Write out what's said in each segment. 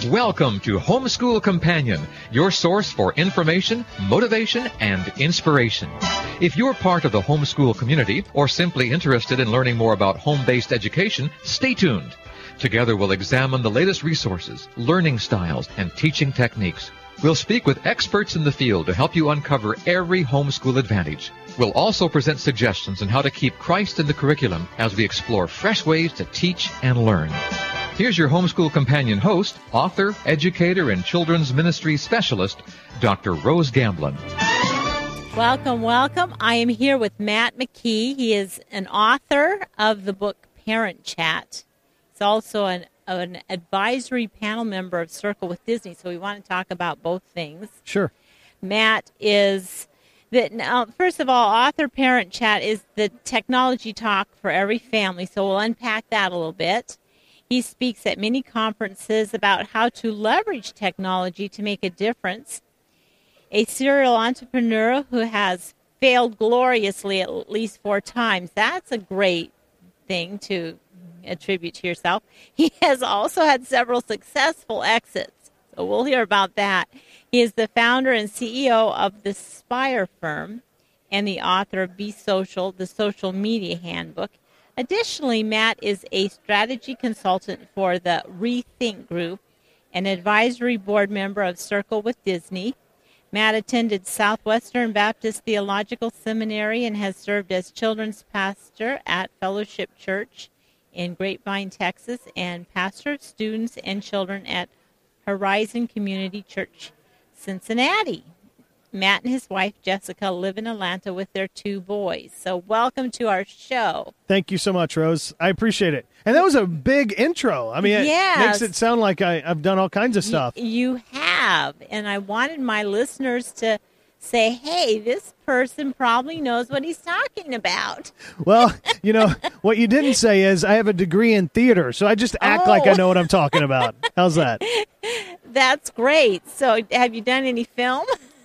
Welcome to Homeschool Companion, your source for information, motivation, and inspiration. If you're part of the homeschool community or simply interested in learning more about home-based education, stay tuned. Together we'll examine the latest resources, learning styles, and teaching techniques. We'll speak with experts in the field to help you uncover every homeschool advantage. We'll also present suggestions on how to keep Christ in the curriculum as we explore fresh ways to teach and learn. Here's your Homeschool Companion host, author, educator, and children's ministry specialist, Dr. Rose Gamblin. Welcome, welcome. I am here with Matt McKee. He is an author of the book Parent Chat. He's also an advisory panel member of Circle with Disney, so we want to talk about both things. Sure. Matt is, first of all, Author Parent Chat is the technology talk for every family, so we'll unpack that a little bit. He speaks at many conferences about how to leverage technology to make a difference. A serial entrepreneur who has failed gloriously at least 4 times. That's a great thing to attribute to yourself. He has also had several successful exits, so we'll hear about that. He is the founder and CEO of the Spire Firm and the author of Be Social, the Social Media Handbook. Additionally, Matt is a strategy consultant for the Rethink Group, an advisory board member of Circle with Disney. Matt attended Southwestern Baptist Theological Seminary and has served as children's pastor at Fellowship Church in Grapevine, Texas, and pastor of students and children at Horizon Community Church, Cincinnati. Matt and his wife, Jessica, live in Atlanta with their 2 boys. So welcome to our show. Thank you so much, Rose. I appreciate it. And that was a big intro. I mean, It makes it sound like I've done all kinds of stuff. You have. And I wanted my listeners to say, hey, this person probably knows what he's talking about. Well, what you didn't say is I have a degree in theater, so I just act like I know what I'm talking about. How's that? That's great. So have you done any film?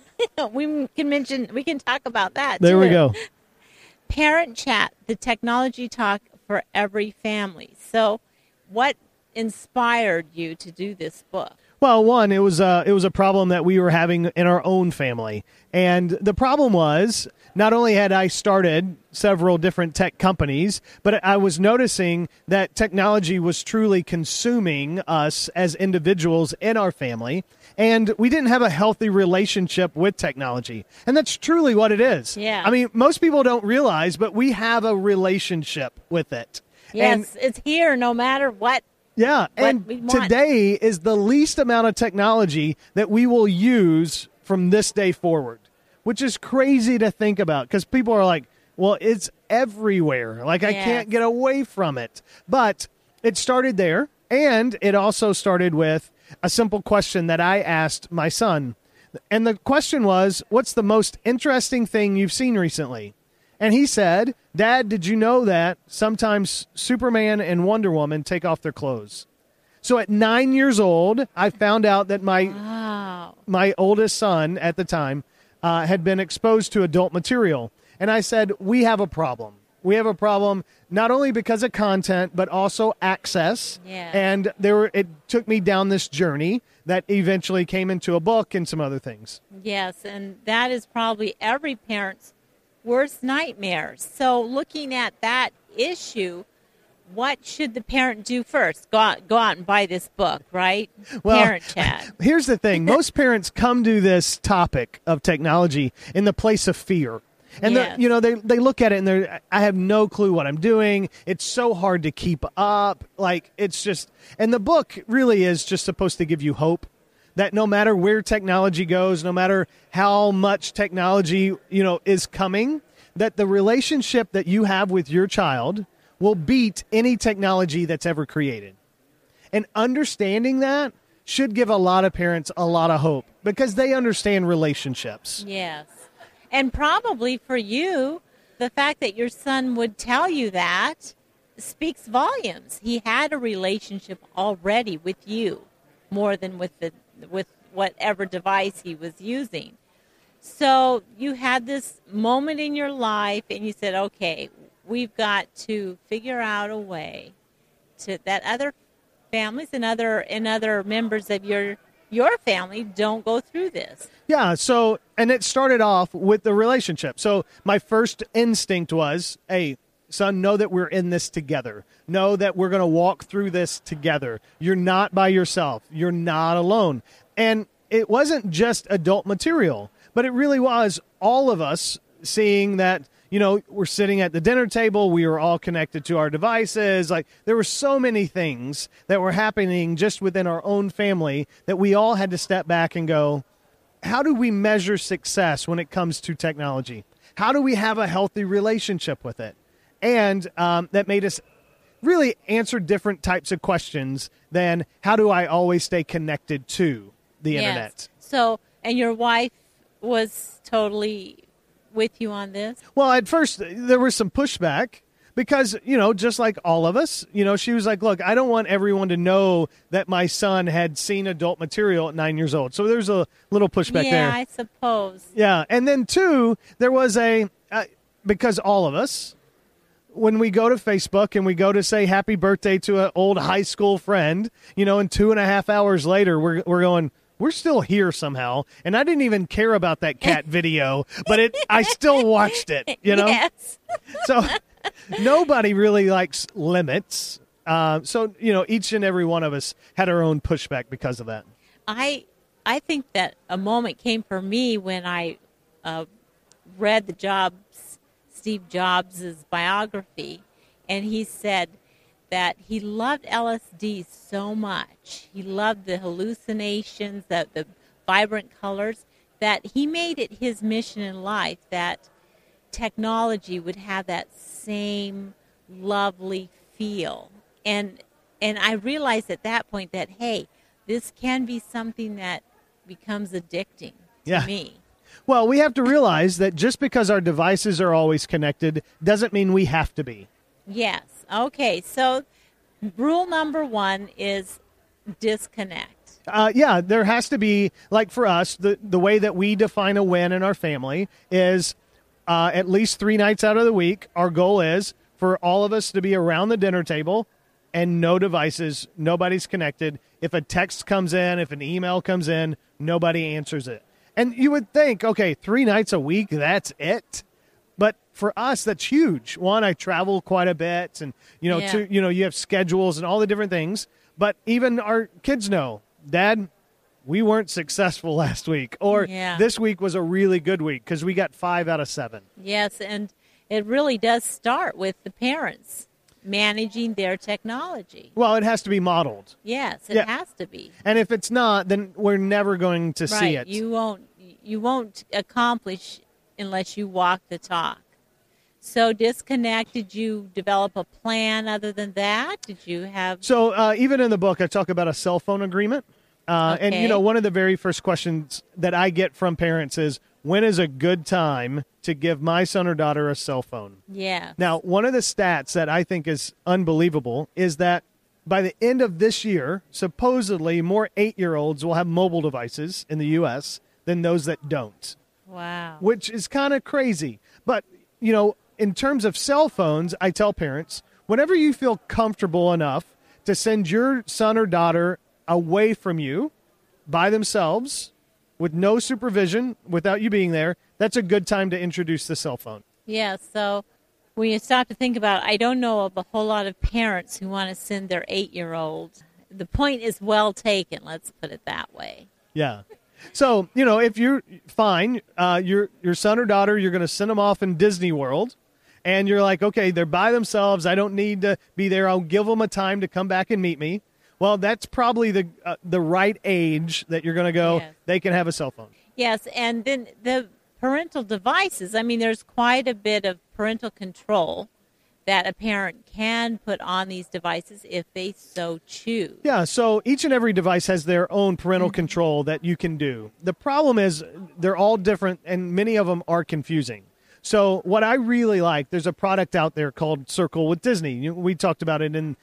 We can talk about that. There too. we go. Parent Chat, the technology talk for every family. So what inspired you to do this book? Well, one, it was a problem that we were having in our own family. And the problem was, not only had I started several different tech companies, but I was noticing that technology was truly consuming us as individuals in our family. And we didn't have a healthy relationship with technology. And that's truly what it is. Yeah. I mean, most people don't realize, but we have a relationship with it. Yes, it's here no matter what. Yeah, and today is the least amount of technology that we will use from this day forward, which is crazy to think about because people are like, well, it's everywhere. Like, I can't get away from it. But it started there, and it also started with a simple question that I asked my son. And the question was, what's the most interesting thing you've seen recently? And he said, Dad, did you know that sometimes Superman and Wonder Woman take off their clothes? So at 9 years old, I found out that my oldest son at the time had been exposed to adult material. And I said, we have a problem. We have a problem not only because of content, but also access. Yeah. And it took me down this journey that eventually came into a book and some other things. Yes, and that is probably every parent's worst nightmare. So looking at that issue, what should the parent do first? Go out and buy this book, right? Well, Parent Chat. Here's the thing. Most parents come to this topic of technology in the place of fear. And they look at it and I have no clue what I'm doing. It's so hard to keep up. Like, it's just, and the book really is just supposed to give you hope that no matter where technology goes, no matter how much technology, is coming, that the relationship that you have with your child will beat any technology that's ever created. And understanding that should give a lot of parents a lot of hope because they understand relationships. Yes. And probably for you, the fact that your son would tell you that speaks volumes. He had a relationship already with you more than with whatever device he was using. So you had this moment in your life and you said, okay, we've got to figure out a way to that other families and other members of your family don't go through this. Yeah, so, and it started off with the relationship. So my first instinct was, hey, son, know that we're in this together. Know that we're going to walk through this together. You're not by yourself. You're not alone. And it wasn't just adult material, but it really was all of us seeing that, we're sitting at the dinner table. We were all connected to our devices. Like, there were so many things that were happening just within our own family that we all had to step back and go, how do we measure success when it comes to technology? How do we have a healthy relationship with it? And that made us really answer different types of questions than how do I always stay connected to the internet? So, and your wife was totally with you on this? Well, at first there was some pushback because, just like all of us, she was like, look, I don't want everyone to know that my son had seen adult material at 9 years old. So there's a little pushback there. Yeah, I suppose. Yeah. And then two, there was because all of us, when we go to Facebook and we go to say happy birthday to an old high school friend, and 2.5 hours later, we're going, we're still here somehow. And I didn't even care about that cat video, but I still watched it, Yes. So nobody really likes limits. So, each and every one of us had our own pushback because of that. I think that a moment came for me when I read Steve Jobs' biography, and he said that he loved LSD so much. He loved the hallucinations, the vibrant colors, that he made it his mission in life that technology would have that same lovely feel. And I realized at that point that, hey, this can be something that becomes addicting to me. Well, we have to realize that just because our devices are always connected doesn't mean we have to be. Yes. Okay. So rule number 1 is disconnect. There has to be, like for us, the way that we define a win in our family is at least 3 nights out of the week. Our goal is for all of us to be around the dinner table and no devices, nobody's connected. If a text comes in, if an email comes in, nobody answers it. And you would think, okay, 3 nights a week, that's it. But for us, that's huge. One, I travel quite a bit, and two, you have schedules and all the different things. But even our kids know, Dad, we weren't successful last week, or this week was a really good week because we got 5 out of 7. Yes, and it really does start with the parents managing their technology. Well, it has to be modeled. Yes, it has to be. And if it's not, then we're never going to see it. You won't accomplish unless you walk the talk. So disconnect, did you develop a plan other than that? Did you have... So even in the book, I talk about a cell phone agreement. Okay. And, one of the very first questions that I get from parents is, when is a good time to give my son or daughter a cell phone? Yeah. Now, one of the stats that I think is unbelievable is that by the end of this year, supposedly more 8-year-olds will have mobile devices in the U.S. than those that don't. Wow. Which is kind of crazy. But, in terms of cell phones, I tell parents, whenever you feel comfortable enough to send your son or daughter away from you by themselves with no supervision, without you being there, that's a good time to introduce the cell phone. Yeah, so when you stop to think about it, I don't know of a whole lot of parents who want to send their 8-year-old. The point is well taken, let's put it that way. Yeah. So, if you're fine, your son or daughter, you're going to send them off in Disney World, and you're like, okay, they're by themselves. I don't need to be there. I'll give them a time to come back and meet me. Well, that's probably the right age that you're going to go, they can have a cell phone. Yes, and then the parental devices, I mean, there's quite a bit of parental control that a parent can put on these devices if they so choose. Yeah, so each and every device has their own parental control that you can do. The problem is they're all different, and many of them are confusing. So what I really like, there's a product out there called Circle with Disney. We talked about it in,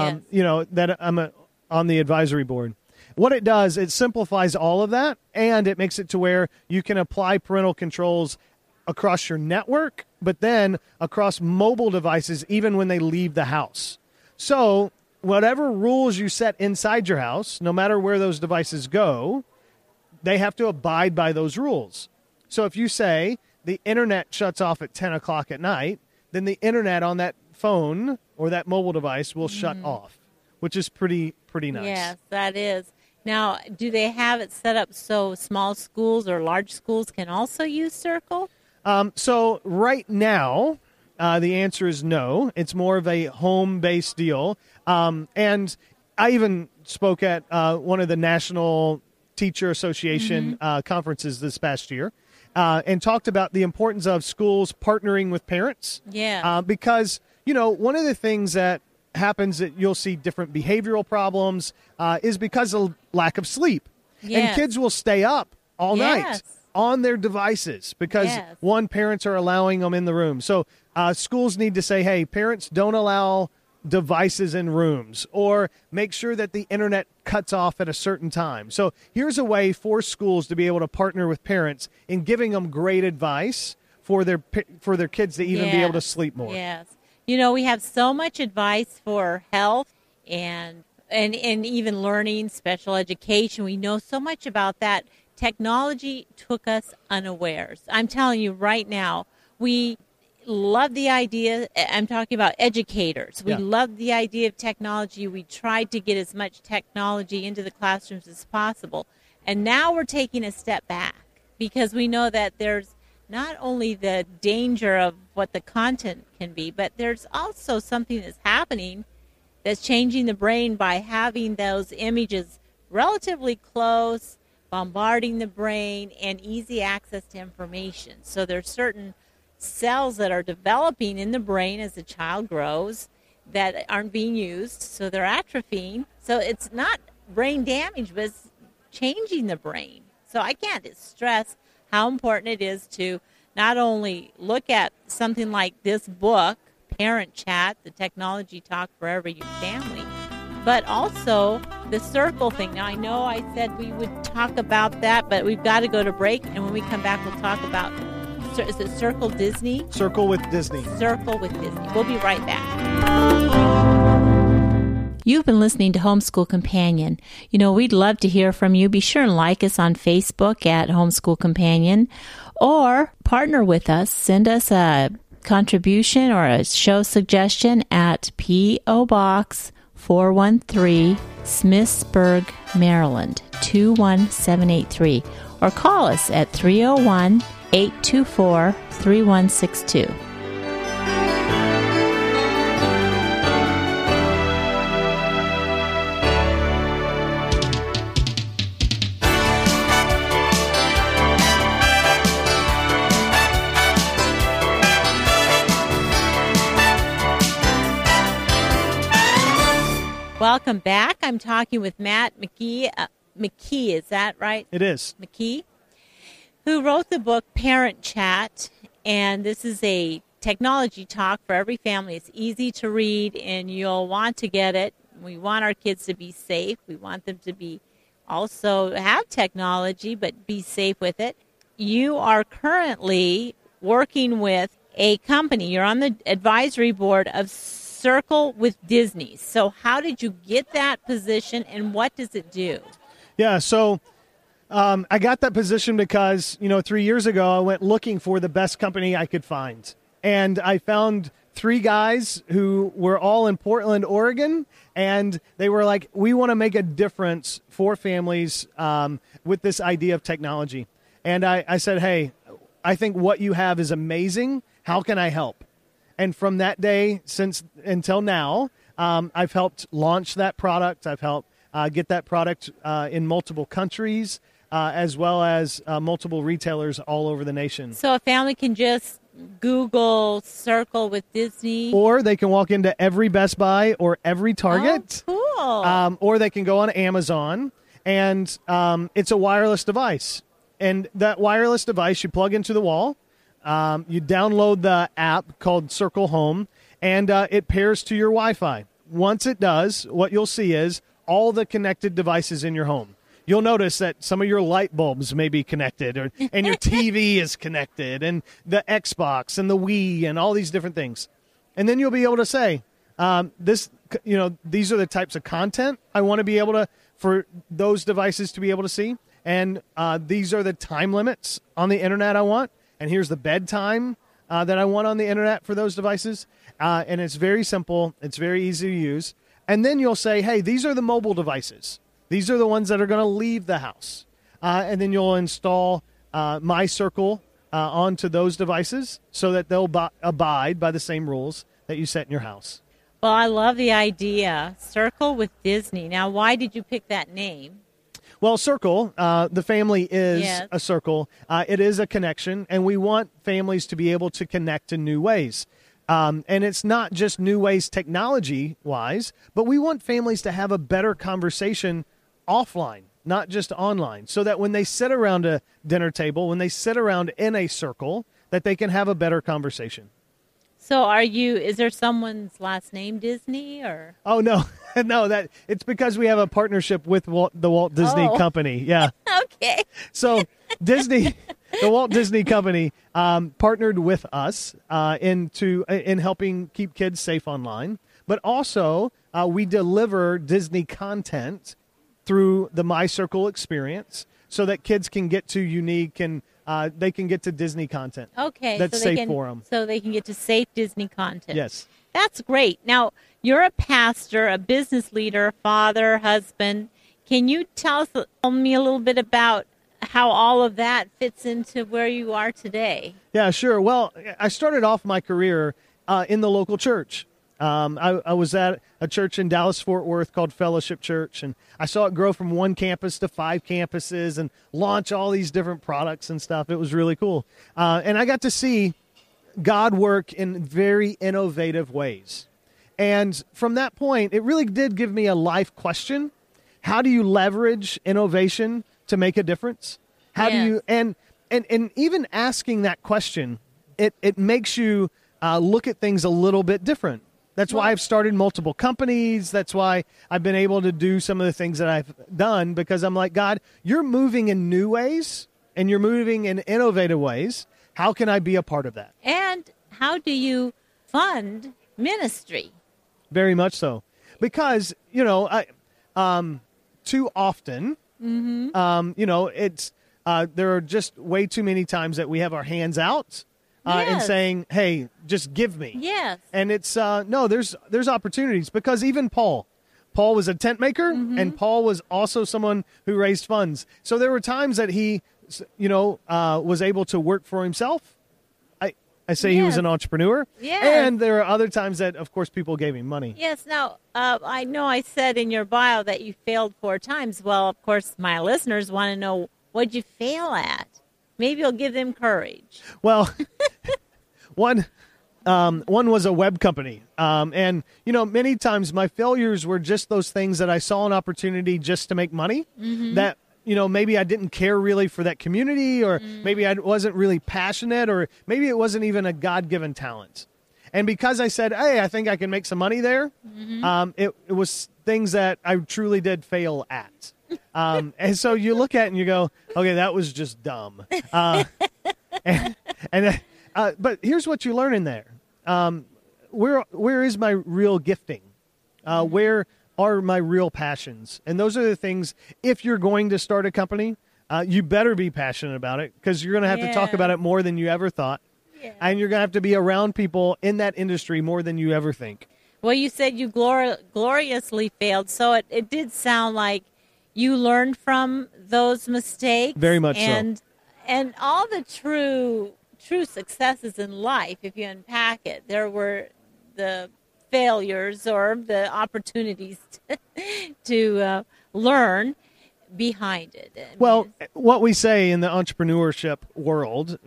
that I'm on the advisory board. What it does, it simplifies all of that, and it makes it to where you can apply parental controls across your network, but then across mobile devices even when they leave the house. So whatever rules you set inside your house, no matter where those devices go, they have to abide by those rules. So if you say the internet shuts off at 10 o'clock at night, then the internet on that phone or that mobile device will shut off, which is pretty nice. Yes, that is. Now, do they have it set up so small schools or large schools can also use Circle? So right now, the answer is no. It's more of a home-based deal. And I even spoke at one of the National Teacher Association conferences this past year and talked about the importance of schools partnering with parents. Yeah. Because, one of the things that happens that you'll see different behavioral problems is because of lack of sleep. Yes. And kids will stay up all night on their devices because parents are allowing them in the room. So schools need to say, hey, parents, don't allow devices in rooms, or make sure that the internet cuts off at a certain time. So here's a way for schools to be able to partner with parents in giving them great advice for their kids to even be able to sleep more. Yes. We have so much advice for health and even learning, special education. We know so much about that. Technology took us unawares. I'm telling you right now, we love the idea. I'm talking about educators. We love the idea of technology. We tried to get as much technology into the classrooms as possible. And now we're taking a step back because we know that there's not only the danger of what the content can be, but there's also something that's happening that's changing the brain by having those images relatively close, bombarding the brain, and easy access to information. So there's certain cells that are developing in the brain as the child grows that aren't being used, so they're atrophying. So it's not brain damage, but it's changing the brain. So I can't stress how important it is to not only look at something like this book, Parent Chat, the technology talk for every family, but also the Circle thing. Now, I know I said we would talk about that, but we've got to go to break, and when we come back, we'll talk about, is it Circle Disney? Circle with Disney. Circle with Disney. We'll be right back. You've been listening to Homeschool Companion. We'd love to hear from you. Be sure and like us on Facebook at Homeschool Companion, or partner with us. Send us a contribution or a show suggestion at P.O. Box 413, Smithsburg, Maryland, 21783, or call us at 301-824-3162. Welcome back. I'm talking with Matt McKee. McKee, is that right? It is. McKee, who wrote the book Parent Chat, and this is a technology talk for every family. It's easy to read, and you'll want to get it. We want our kids to be safe. We want them to be also have technology, but be safe with it. You are currently working with a company. You're on the advisory board of Circle with Disney. So how did you get that position, and what does it do? Yeah, so I got that position because, 3 years ago, I went looking for the best company I could find. And I found 3 guys who were all in Portland, Oregon, and they were like, we want to make a difference for families with this idea of technology. And I said, hey, I think what you have is amazing. How can I help? And from that day until now, I've helped launch that product. I've helped get that product in multiple countries, as well as multiple retailers all over the nation. So a family can just Google Circle with Disney? Or they can walk into every Best Buy or every Target. Oh, cool. Or they can go on Amazon, and it's a wireless device. And that wireless device you plug into the wall. You download the app called Circle Home, and it pairs to your Wi-Fi. Once it does, what you'll see is all the connected devices in your home. You'll notice that some of your light bulbs may be connected, and your TV is connected, and the Xbox and the Wii and all these different things. And then you'll be able to say, this these are the types of content I want to be able to, for those devices to be able to see. And these are the time limits on the internet I want. And here's the bedtime that I want on the internet for those devices. And it's very simple. It's very easy to use. And then you'll say, hey, these are the mobile devices. These are the ones that are going to leave the house. And then you'll install MyCircle onto those devices so that they'll abide by the same rules that you set in your house. Well, I love the idea. Circle with Disney. Now, why did you pick that name? Well, Circle, the family is a circle. It is a connection, and we want families to be able to connect in new ways. And it's not just new ways technology-wise, but we want families to have a better conversation offline, not just online, so that when they sit around a dinner table, when they sit around in a circle, that they can have a better conversation. So is there someone's last name Disney or? Oh, no. No, it's because we have a partnership with the Walt Disney Company. Yeah. Okay. So the Walt Disney Company partnered with us in helping keep kids safe online. But also we deliver Disney content through the MyCircle experience so that kids can get to unique and they can get to Disney content. Okay. That's safe for them. So they can get to safe Disney content. Yes. That's great. Now, you're a pastor, a business leader, father, husband. Can you tell me a little bit about how all of that fits into where you are today? Yeah, sure. Well, I started off my career in the local church. I was at a church in Dallas-Fort Worth called Fellowship Church, and I saw it grow from one campus to 5 campuses and launch all these different products and stuff. It was really cool. And I got to see God work in very innovative ways. And from that point, it really did give me a life question. How do you leverage innovation to make a difference? How do you, and even asking that question, it makes you look at things a little bit different. That's why I've started multiple companies. That's why I've been able to do some of the things that I've done, because I'm like, God, you're moving in new ways and you're moving in innovative ways. How can I be a part of that? And how do you fund ministry? Very much so. Because, too often, it's there are just way too many times that we have our hands out and saying, hey, just give me. Yes. And it's, no, there's opportunities, because even Paul was a tent maker, and Paul was also someone who raised funds. So there were times that he, was able to work for himself. I say he was an entrepreneur. Yes. And there are other times that, of course, people gave him money. Yes. Now, I know I said in your bio that you failed 4 times. Well, of course, my listeners want to know, what'd you fail at? Maybe you'll give them courage. Well, one was a web company. And, many times my failures were just those things that I saw an opportunity just to make money, that, maybe I didn't care really for that community, or maybe I wasn't really passionate, or maybe it wasn't even a God-given talent. And because I said, hey, I think I can make some money there, it was things that I truly did fail at. And so you look at it and you go, okay, that was just dumb. But here's what you learn in there. Where is my real gifting? Where are my real passions? And those are the things, if you're going to start a company, you better be passionate about it, because you're going to have to talk about it more than you ever thought. Yeah. And you're going to have to be around people in that industry more than you ever think. Well, you said you gloriously failed, so it did sound like you learned from those mistakes. Very much so. And all the true successes in life, if you unpack it, there were the failures or the opportunities to learn behind it. Well, what we say in the entrepreneurship world,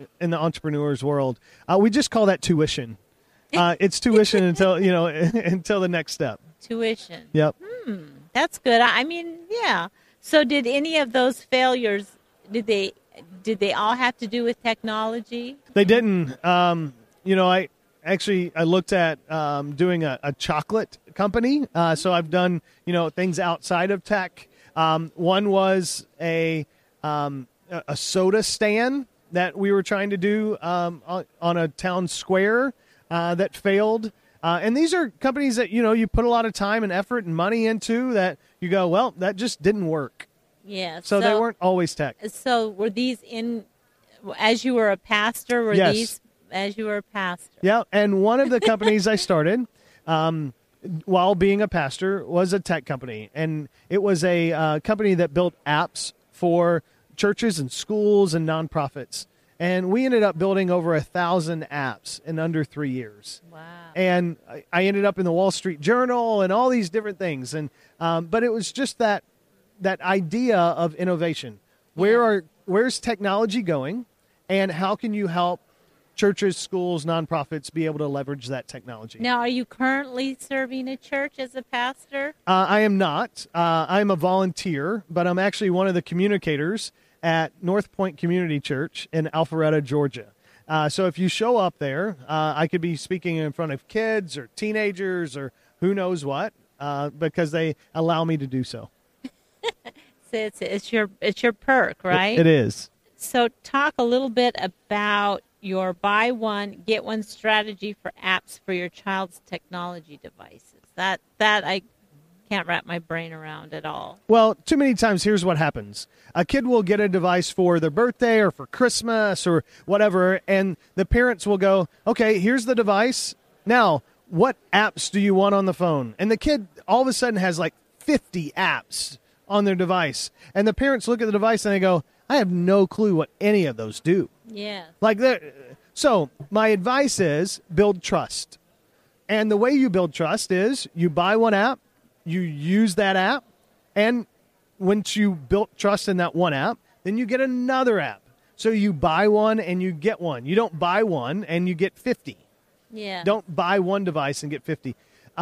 we just call that tuition. It's tuition until the next step. Tuition. Yep. That's good. I mean, yeah. So did any of those failures, did they all have to do with technology? They didn't. I looked at doing a chocolate company. So I've done, things outside of tech. One was a soda stand that we were trying to do on a town square that failed. And these are companies that, you put a lot of time and effort and money into that you go, well, that just didn't work. Yeah. So they weren't always tech. So were these as you were a pastor? Yes. These as you were a pastor? Yeah. And one of the companies I started while being a pastor was a tech company. And it was a company that built apps for churches and schools and nonprofits. And we ended up building over 1,000 apps in under 3 years. Wow. And I ended up in the Wall Street Journal and all these different things. And but it was just that idea of innovation. Where's technology going, and how can you help churches, schools, nonprofits be able to leverage that technology? Now, are you currently serving a church as a pastor? I am not. I'm a volunteer, but I'm actually one of the communicators at North Point Community Church in Alpharetta, Georgia. So if you show up there, I could be speaking in front of kids or teenagers or who knows what, because they allow me to do so. So it's your perk, right? It is. So talk a little bit about your buy one, get one strategy for apps for your child's technology devices. That I can't wrap my brain around at all. Well, too many times, here's what happens. A kid will get a device for their birthday or for Christmas or whatever, and the parents will go, okay, here's the device. Now, what apps do you want on the phone? And the kid all of a sudden has like 50 apps on their device. And the parents look at the device and they go, I have no clue what any of those do. Yeah. So my advice is build trust. And the way you build trust is you buy one app, you use that app, and once you built trust in that one app, then you get another app. So you buy one and you get one. You don't buy one and you get 50. Yeah. Don't buy one device and get 50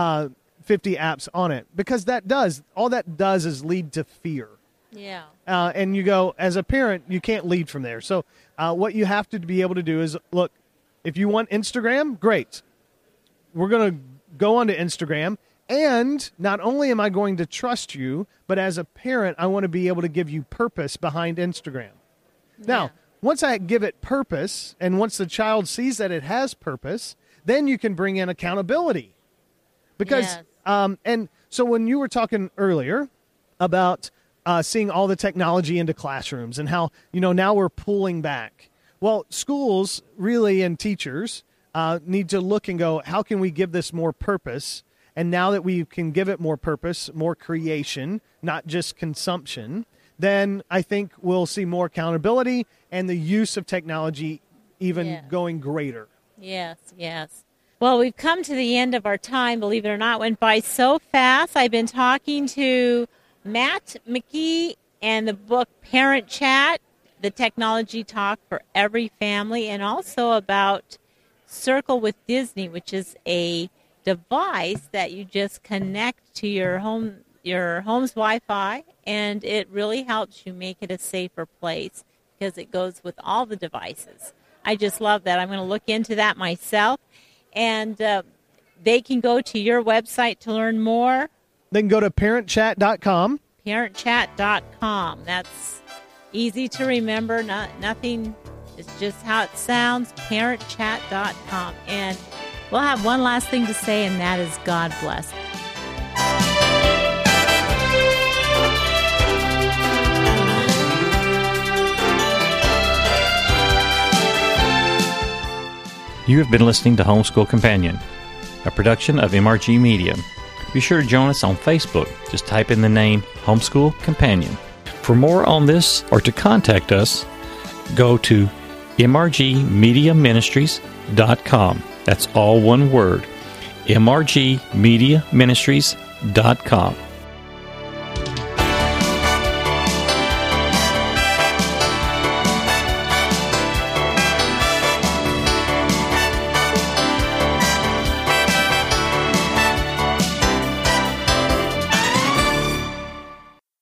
apps on it, because all that does is lead to fear. Yeah. And you go, as a parent, you can't lead from there. So what you have to be able to do is, look, if you want Instagram, great. We're going to go onto Instagram. And not only am I going to trust you, but as a parent, I want to be able to give you purpose behind Instagram. Yeah. Now, once I give it purpose, and once the child sees that it has purpose, then you can bring in accountability. Because, and so when you were talking earlier about seeing all the technology into classrooms and how, now we're pulling back. Well, schools really and teachers need to look and go, how can we give this more purpose? And now that we can give it more purpose, more creation, not just consumption, then I think we'll see more accountability and the use of technology even going greater. Yes, yes. Well, we've come to the end of our time. Believe it or not, went by so fast. I've been talking to Matt McKee and the book Parent Chat, the technology talk for every family, and also about Circle with Disney, which is a device that you just connect to your home's Wi-Fi, and it really helps you make it a safer place because it goes with all the devices. I just love that. I'm going to look into that myself, and they can go to your website to learn more. They can go to parentchat.com. Parentchat.com. That's easy to remember. Nothing. It's just how it sounds. Parentchat.com. And we'll have one last thing to say, and that is God bless. You have been listening to Homeschool Companion, a production of MRG Media. Be sure to join us on Facebook. Just type in the name Homeschool Companion. For more on this or to contact us, go to mrgmediaministries.com. That's all one word, mrgmediaministries.com.